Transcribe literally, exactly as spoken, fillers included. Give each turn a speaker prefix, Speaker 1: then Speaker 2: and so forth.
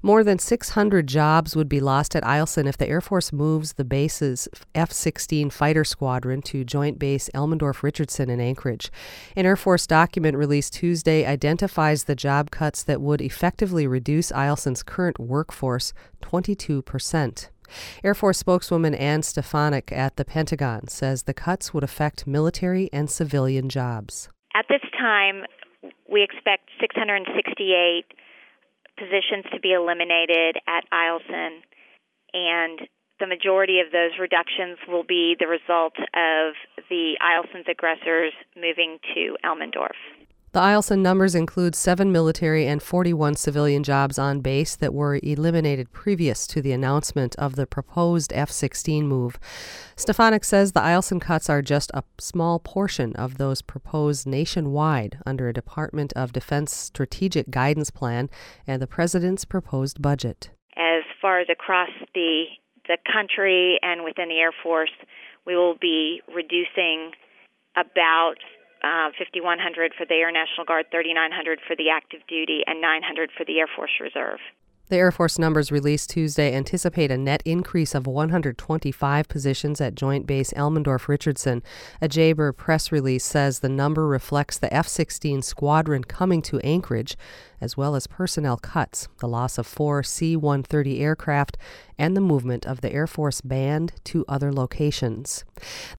Speaker 1: More than six hundred jobs would be lost at Eielson if the Air Force moves the base's F sixteen fighter squadron to Joint Base Elmendorf-Richardson in Anchorage. An Air Force document released Tuesday identifies the job cuts that would effectively reduce Eielson's current workforce twenty-two percent. Air Force spokeswoman Ann Stefanik at the Pentagon says the cuts would affect military and civilian jobs.
Speaker 2: At this time, we expect six hundred sixty-eight positions to be eliminated at Eielson, and the majority of those reductions will be the result of the Eielson's aggressors moving to Elmendorf.
Speaker 1: The Eielson numbers include seven military and forty-one civilian jobs on base that were eliminated previous to the announcement of the proposed F sixteen move. Stefanik says the Eielson cuts are just a small portion of those proposed nationwide under a Department of Defense strategic guidance plan and the president's proposed budget.
Speaker 2: As far as across the the country and within the Air Force, we will be reducing about Uh, fifty-one hundred for the Air National Guard, thirty-nine hundred for the active duty, and nine hundred for the Air Force Reserve.
Speaker 1: The Air Force numbers released Tuesday anticipate a net increase of one hundred twenty-five positions at Joint Base Elmendorf-Richardson. A J B R press release says the number reflects the F sixteen squadron coming to Anchorage, as well as personnel cuts, the loss of four C one thirty aircraft, and the movement of the Air Force Band to other locations.